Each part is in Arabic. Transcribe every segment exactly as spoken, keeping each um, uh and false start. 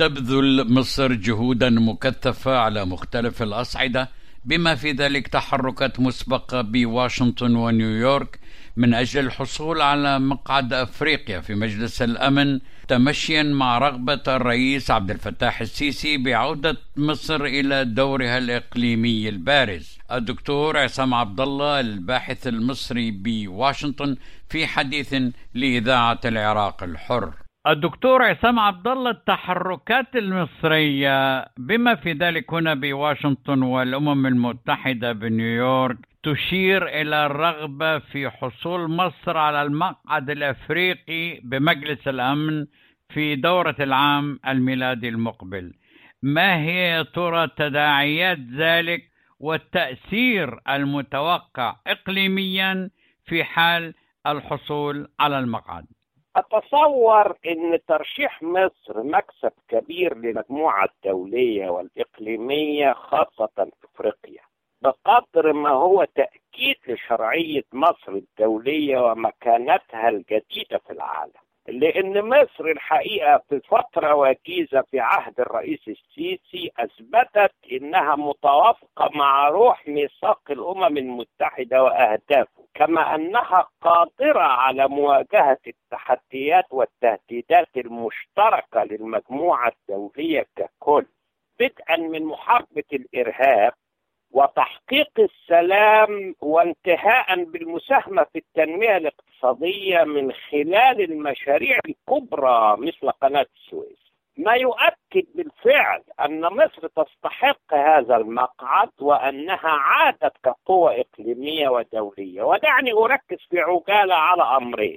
تبذل مصر جهودا مكثفة على مختلف الأصعدة، بما في ذلك تحركات مسبقة بواشنطن ونيويورك من أجل الحصول على مقعد أفريقيا في مجلس الأمن، تمشيا مع رغبة الرئيس عبد الفتاح السيسي بعودة مصر إلى دورها الإقليمي البارز. الدكتور عصام عبد الله الباحث المصري بواشنطن في حديث لإذاعة العراق الحر. الدكتور عصام عبد الله، التحركات المصرية بما في ذلك هنا بواشنطن والأمم المتحدة بنيويورك تشير إلى الرغبة في حصول مصر على المقعد الأفريقي بمجلس الأمن في دورة العام الميلادي المقبل. ما هي يا ترى تداعيات ذلك والتأثير المتوقع إقليميا في حال الحصول على المقعد؟ أتصور أن ترشيح مصر مكسب كبير للمجموعة الدولية والإقليمية خاصة في أفريقيا، بقدر ما هو تأكيد لشرعية مصر الدولية ومكانتها الجديدة في العالم. لأن مصر الحقيقة في فترة وجيزة في عهد الرئيس السيسي أثبتت أنها متوافقة مع روح ميثاق الأمم المتحدة وأهدافه، كما أنها قادرة على مواجهة التحديات والتهديدات المشتركة للمجموعة الدولية ككل، بدءا من محاربة الإرهاب وتحقيق السلام وانتهاء بالمساهمة في التنمية الاقتصادية من خلال المشاريع الكبرى مثل قناة السويس، ما يؤكد بالفعل أن مصر تستحق هذا المقعد وأنها عادت كقوة إقليمية ودولية. ودعني أركز في عجالة على أمرين.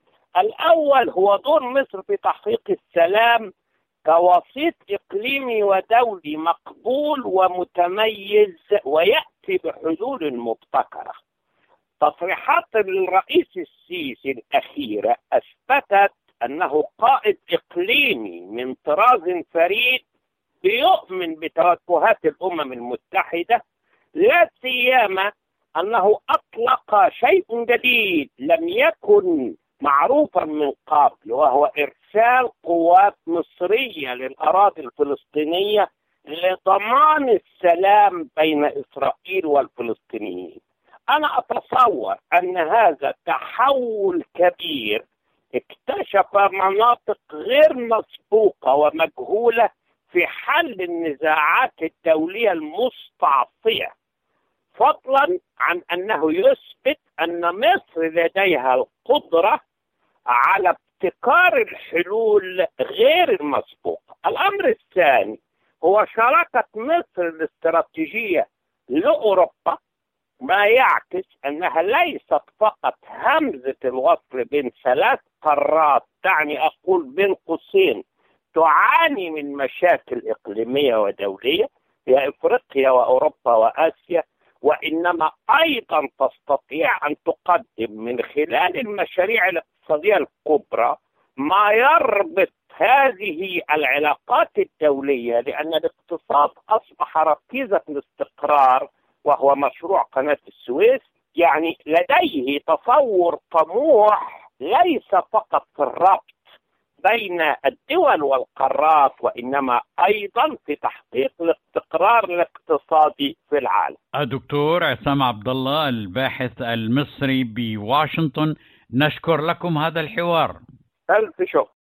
الأول هو دور مصر في تحقيق السلام كوسيط إقليمي ودولي مقبول ومتميز ويأتي بحلول مبتكرة. تصريحات الرئيس السيسي الأخيرة أثبتت أنه قائد إقليمي من طراز فريد بيؤمن بتوجهات الأمم المتحدة، لا سيما أنه أطلق شيء جديد لم يكن معروفا من قبل، وهو إرسال قوات مصرية للأراضي الفلسطينية لضمان السلام بين إسرائيل والفلسطينيين. أنا أتصور أن هذا تحول كبير اكتشف مناطق غير مسبوقة ومجهولة في حل النزاعات الدولية المستعصية، فضلا عن أنه يثبت أن مصر لديها القدرة على ابتكار الحلول غير المسبوقة. الأمر الثاني هو شراكة مصر الاستراتيجية لأوروبا، ما يعكس أنها ليست فقط همزة الوصل بين ثلاث قارات، تعني أقول بين قوسين تعاني من مشاكل إقليمية ودولية هي إفريقيا وأوروبا وآسيا، وإنما أيضا تستطيع أن تقدم من خلال المشاريع الاقتصادية الكبرى ما يربط هذه العلاقات الدولية، لأن الاقتصاد أصبح ركيزة الاستقرار وهو مشروع قناة السويس. يعني لديه تصور طموح ليس فقط في الربط بين الدول والقارات، وإنما أيضا في تحقيق الاستقرار الاقتصادي في العالم. الدكتور عصام عبد الله الباحث المصري بواشنطن، نشكر لكم هذا الحوار. ألف شكر.